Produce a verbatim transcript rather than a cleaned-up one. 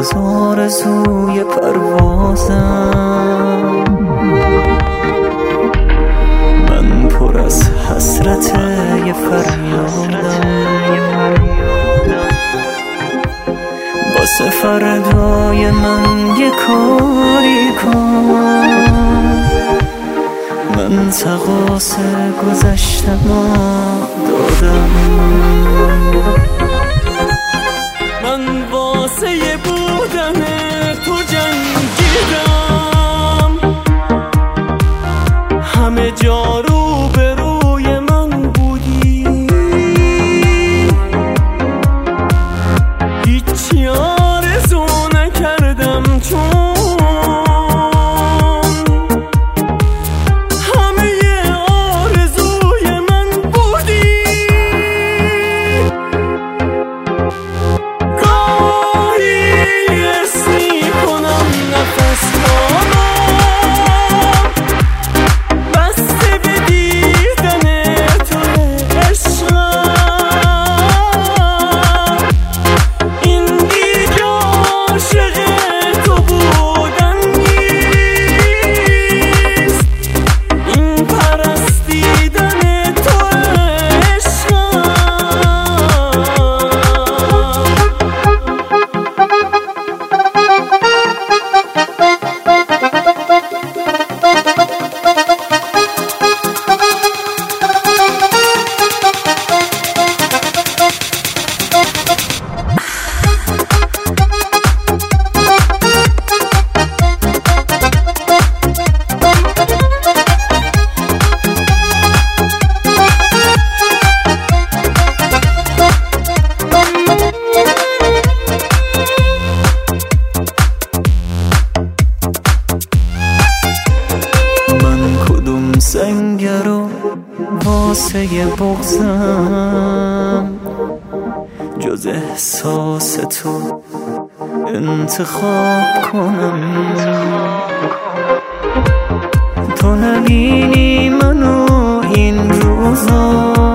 باز آرزوی پروازم، من پر از حسرت یه فریادم، واسه فردای من یه کاری کن، من تقاص گذشتم دادم. من واسه بودن تو جنگیدم، همه جا رو به روی من بودی، هیچی آرزو نکردم چون همه آرزوی من بودی. سنگر و واسه بغضم جز احساس تو انتخاب کنم، تو نبینی منو این روزا